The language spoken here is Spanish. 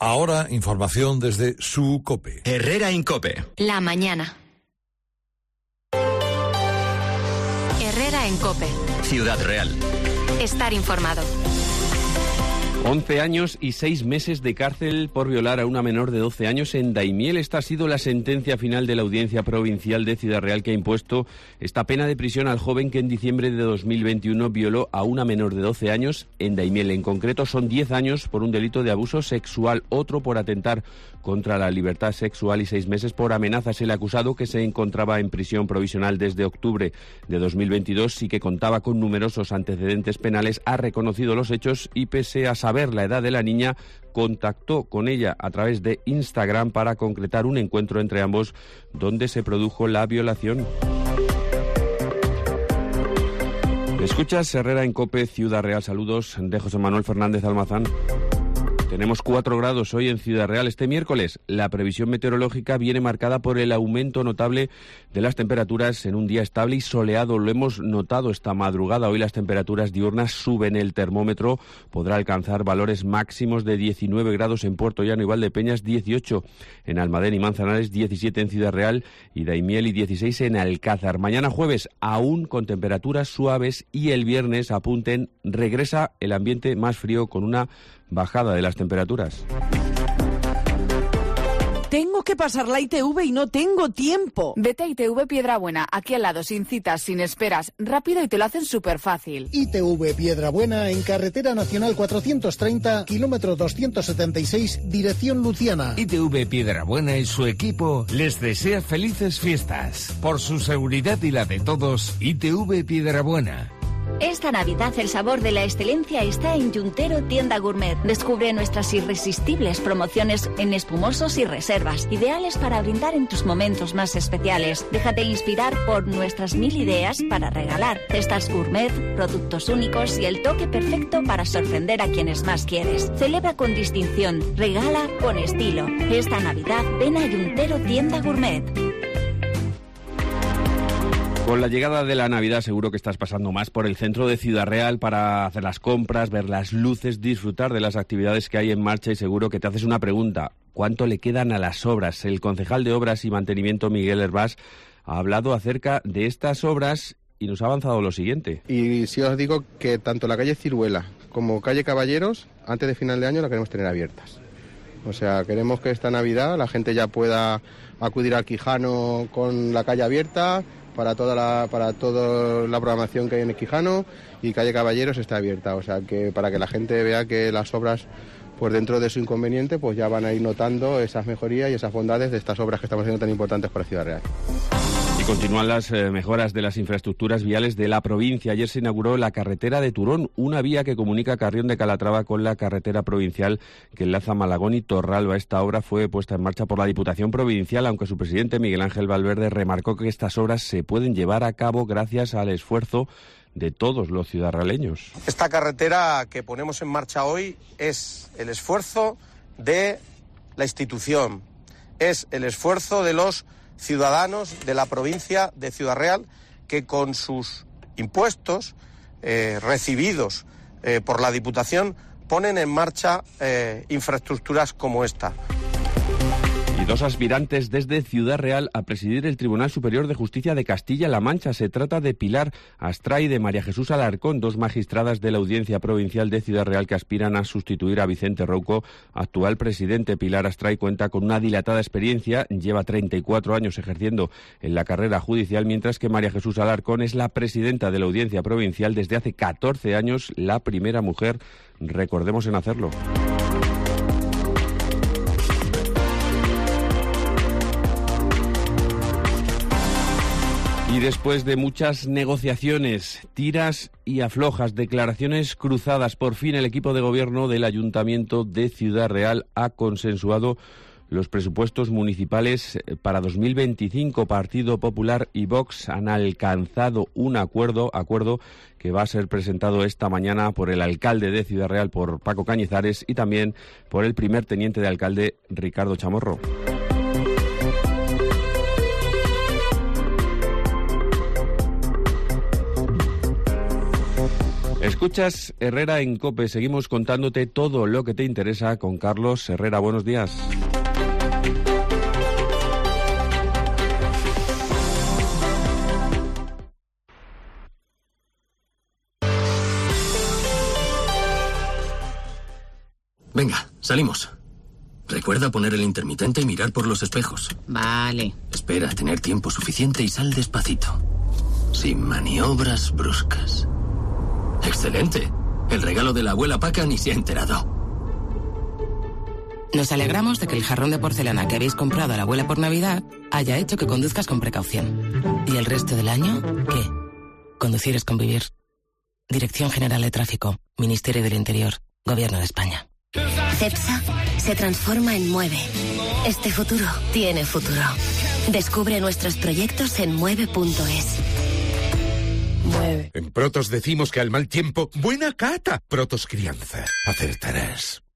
Ahora, información desde su COPE. Herrera Incope. La mañana. Herrera en COPE. Ciudad Real. Estar informado. 11 años y 6 meses de cárcel por violar a una menor de 12 años en Daimiel. Esta ha sido la sentencia final de la Audiencia Provincial de Ciudad Real, que ha impuesto esta pena de prisión al joven que en diciembre de 2021 violó a una menor de 12 años en Daimiel. En concreto son 10 años por un delito de abuso sexual, otro por atentar contra la libertad sexual y 6 meses por amenazas. El acusado, que se encontraba en prisión provisional desde octubre de 2022 y que contaba con numerosos antecedentes penales, ha reconocido los hechos y, pese a saber la edad de la niña, contactó con ella a través de Instagram para concretar un encuentro entre ambos donde se produjo la violación. Escuchas Herrera en COPE, Ciudad Real. Saludos de José Manuel Fernández Almazán. Tenemos 4 grados hoy en Ciudad Real. Este miércoles la previsión meteorológica viene marcada por el aumento notable de las temperaturas en un día estable y soleado. Lo hemos notado esta madrugada. Hoy las temperaturas diurnas suben. El termómetro podrá alcanzar valores máximos de 19 grados en Puerto Llano y Valdepeñas, 18 en Almadén y Manzanares, 17 en Ciudad Real y Daimiel y 16 en Alcázar. Mañana jueves aún con temperaturas suaves y el viernes, apunten, regresa el ambiente más frío con una bajada de las temperaturas. Tengo que pasar la ITV y no tengo tiempo. Vete a ITV Piedrabuena, aquí al lado, sin citas, sin esperas, rápido y te lo hacen súper fácil. ITV Piedrabuena en Carretera Nacional 430, kilómetro 276, dirección Luciana. ITV Piedrabuena y su equipo les desea felices fiestas. Por su seguridad y la de todos, ITV Piedrabuena. Esta Navidad el sabor de la excelencia está en Yuntero Tienda Gourmet. Descubre nuestras irresistibles promociones en espumosos y reservas, ideales para brindar en tus momentos más especiales. Déjate inspirar por nuestras 1000 ideas para regalar. Cestas gourmet, productos únicos y el toque perfecto para sorprender a quienes más quieres. Celebra con distinción, regala con estilo. Esta Navidad ven a Yuntero Tienda Gourmet. Con la llegada de la Navidad seguro que estás pasando más por el centro de Ciudad Real para hacer las compras, ver las luces, disfrutar de las actividades que hay en marcha, y seguro que te haces una pregunta: ¿cuánto le quedan a las obras? El concejal de Obras y Mantenimiento, Miguel Hervás, ha hablado acerca de estas obras y nos ha avanzado lo siguiente. Y sí os digo que tanto la calle Ciruela como calle Caballeros, antes de final de año, la queremos tener abiertas. O sea, queremos que esta Navidad la gente ya pueda acudir al Quijano con la calle abierta, para toda la programación que hay en el Quijano, y calle Caballeros está abierta. O sea, que para que la gente vea que las obras, pues dentro de su inconveniente, pues ya van a ir notando esas mejorías y esas bondades de estas obras que estamos haciendo tan importantes para Ciudad Real. Y continúan las mejoras de las infraestructuras viales de la provincia. Ayer se inauguró la carretera de Turón, una vía que comunica Carrión de Calatrava con la carretera provincial que enlaza Malagón y Torralba. Esta obra fue puesta en marcha por la Diputación Provincial, aunque su presidente, Miguel Ángel Valverde, remarcó que estas obras se pueden llevar a cabo gracias al esfuerzo de todos los ciudadraleños. Esta carretera que ponemos en marcha hoy es el esfuerzo de la institución, es el esfuerzo de los ciudadanos de la provincia de Ciudad Real, que con sus impuestos recibidos por la Diputación ponen en marcha infraestructuras como esta. Y 2 aspirantes desde Ciudad Real a presidir el Tribunal Superior de Justicia de Castilla-La Mancha. Se trata de Pilar Astray y de María Jesús Alarcón, 2 magistradas de la Audiencia Provincial de Ciudad Real que aspiran a sustituir a Vicente Rouco, actual presidente. Pilar Astray cuenta con una dilatada experiencia, lleva 34 años ejerciendo en la carrera judicial, mientras que María Jesús Alarcón es la presidenta de la Audiencia Provincial desde hace 14 años, la primera mujer, recordemos, en hacerlo. Y después de muchas negociaciones, tiras y aflojas, declaraciones cruzadas, por fin el equipo de gobierno del Ayuntamiento de Ciudad Real ha consensuado los presupuestos municipales para 2025. Partido Popular y Vox han alcanzado un acuerdo que va a ser presentado esta mañana por el alcalde de Ciudad Real, por Paco Cañizares, y también por el primer teniente de alcalde, Ricardo Chamorro. Escuchas Herrera en COPE. Seguimos contándote todo lo que te interesa con Carlos Herrera. Buenos días. Venga, salimos. Recuerda poner el intermitente y mirar por los espejos. Vale. Espera a tener tiempo suficiente y sal despacito. Sin maniobras bruscas. ¡Excelente! El regalo de la abuela Paca ni se ha enterado. Nos alegramos de que el jarrón de porcelana que habéis comprado a la abuela por Navidad haya hecho que conduzcas con precaución. ¿Y el resto del año? ¿Qué? Conducir es convivir. Dirección General de Tráfico, Ministerio del Interior, Gobierno de España. CEPSA se transforma en Mueve. Este futuro tiene futuro. Descubre nuestros proyectos en mueve.es. En Protos decimos que al mal tiempo, buena cata. Protos Crianza. Acertarás.